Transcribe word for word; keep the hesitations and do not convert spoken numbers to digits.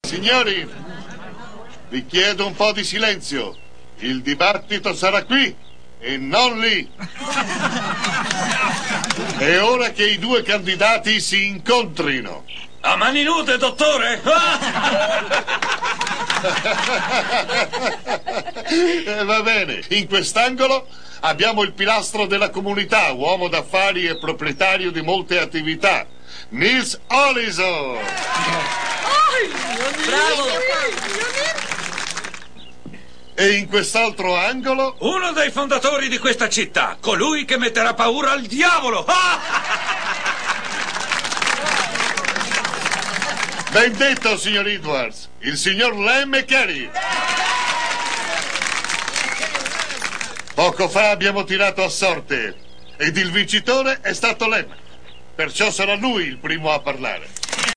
Signori, vi chiedo un po' di silenzio. Il dibattito sarà qui e non lì. È ora che i due candidati si incontrino. A mani nude, dottore! Eh, va bene, in quest'angolo abbiamo il pilastro della comunità, uomo d'affari e proprietario di molte attività, Nils Olison. Bravo! E in quest'altro angolo Uno dei fondatori di questa città, colui che metterà paura al diavolo! ben detto, signor Edwards, il signor Lem Carey. Poco fa abbiamo tirato a sorte ed il vincitore è stato Lem. Perciò sarà lui il primo a parlare.